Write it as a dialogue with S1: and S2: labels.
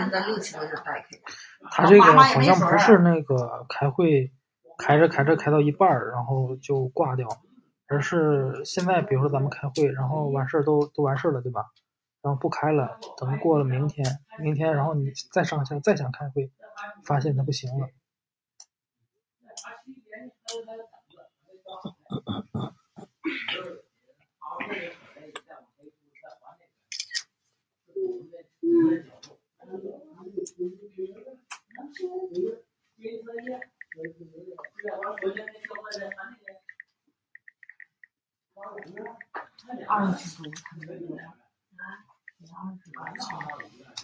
S1: 他这个好像不是那个开会开着开到一半然后就挂掉，而是现在比如说咱们开会，然后完事都完事了，对吧？然后不开了，等过了明天，然后你再上线再想开会，发现它不行了。
S2: 20度，他们说20度，